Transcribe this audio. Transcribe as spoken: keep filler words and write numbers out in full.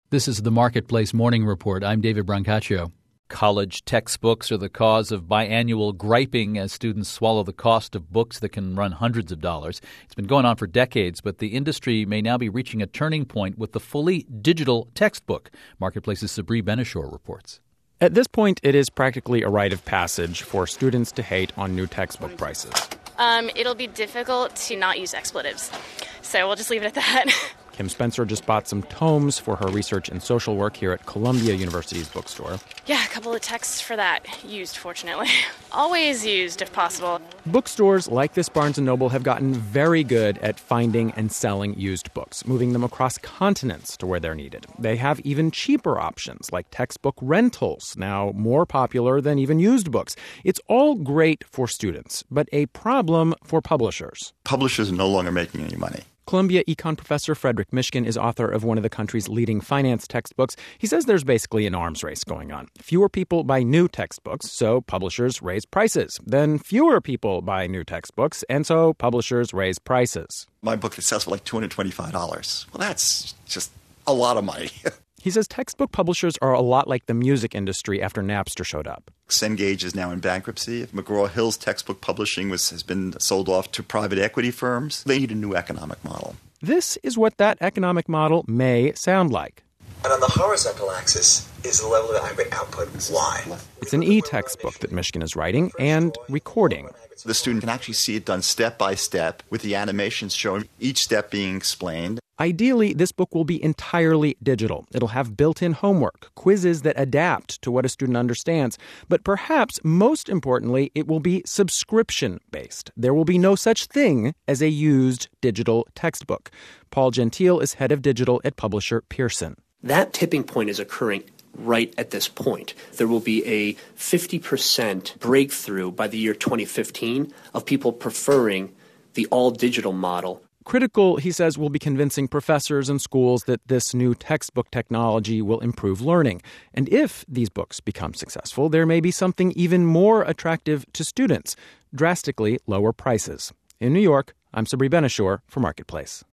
This is the Marketplace Morning Report. I'm David Brancaccio. College textbooks are the cause of biannual griping as students swallow the cost of books that can run hundreds of dollars. It's been going on for decades, but the industry may now be reaching a turning point with the fully digital textbook. Marketplace's Sabri Benishore reports. At this point, it is practically a rite of passage for students to hate on new textbook prices. Um, it'll be difficult to not use expletives, so we'll just leave it at that. Kim Spencer just bought some tomes for her research and social work here at Columbia University's bookstore. Yeah, a couple of texts for that. Used, fortunately. Always used, if possible. Bookstores like this Barnes and Noble have gotten very good at finding and selling used books, moving them across continents to where they're needed. They have even cheaper options, like textbook rentals, now more popular than even used books. It's all great for students, but a problem for publishers. Publishers are no longer making any money. Columbia econ professor Frederick Mishkin is author of one of the country's leading finance textbooks. He says there's basically an arms race going on. Fewer people buy new textbooks, so publishers raise prices. Then fewer people buy new textbooks, and so publishers raise prices. My book that sells for like two hundred twenty-five dollars. Well, that's just a lot of money. He says textbook publishers are a lot like the music industry after Napster showed up. Cengage is now in bankruptcy. If McGraw-Hill's textbook publishing was, has been sold off to private equity firms, they need a new economic model. This is what that economic model may sound like. And on the horizontal axis is the level of aggregate output, Y. It's an e-textbook that Mishkin is writing and recording. The student can actually see it done step by step with the animations showing each step being explained. Ideally, this book will be entirely digital. It'll have built-in homework, quizzes that adapt to what a student understands. But perhaps most importantly, it will be subscription-based. There will be no such thing as a used digital textbook. Paul Gentile is head of digital at publisher Pearson. That tipping point is occurring right at this point. There will be a fifty percent breakthrough by the year twenty fifteen of people preferring the all-digital model. Critical, he says, will be convincing professors and schools that this new textbook technology will improve learning. And if these books become successful, there may be something even more attractive to students, drastically lower prices. In New York, I'm Sabri Benishore for Marketplace.